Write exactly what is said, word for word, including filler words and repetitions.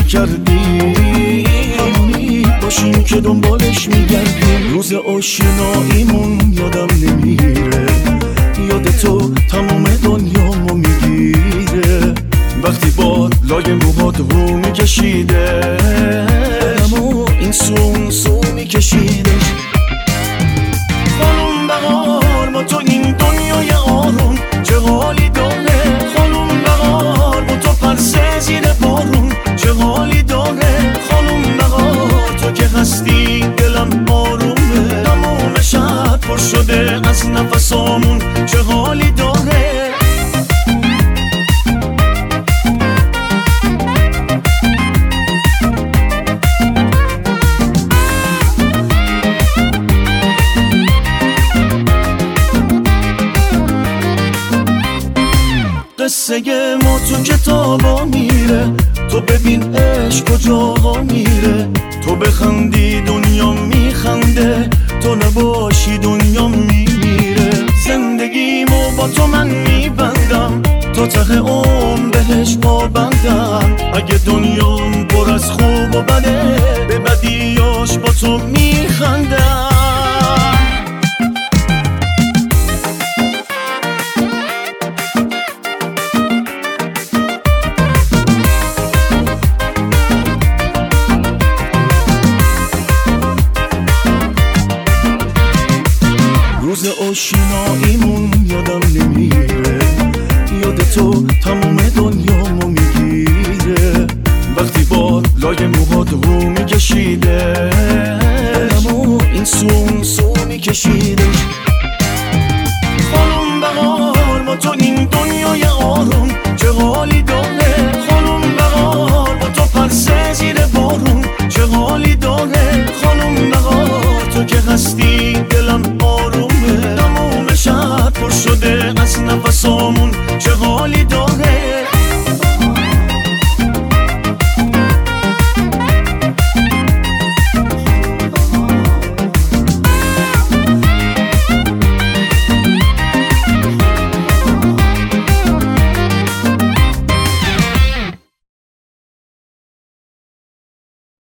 نکردی، همونی باشیم که دنبالش میگردیم. روز آشناییمون یادم نمیره، یاد تو تمام دنیامو میگیره. وقتی باد لای موهات رو میکشیده، اما این سون سو میکشیده. خانم بهار با تو این دنیای آروم چه حالی داره، خانم بهار با تو پرسه زیر بارون چه حالی داره. خانم بهار تو که هستی دلم آرومه، تمام شب پر شده از نفسامون چه حالی داره. قصه ما تو کتابا میره، تو ببین عشق کجاها میره. تو بخندی دنیا میخنده، تو نباشی دنیا میمیره. زندگیمو با تو من میبندم، تا ته عمر بهش پابندم. اگه دنیام پر از خوب و بده، به بدیاش با تو میخندم. روز آشناییمون یادم نمیره، یاد تو تمام دنیامو میگیره. وقتی باد لای موهات رو میکشیده، اما این سون سو میکشیده. خانم بهار با تو این دنیای آروم چه حالی داره، خانم بهار با تو پرسه زیر بارون چه حالی داره. خانم بهار تو که هستی دلم آرومه، تمام شب پر شده از نفسامون چه حالی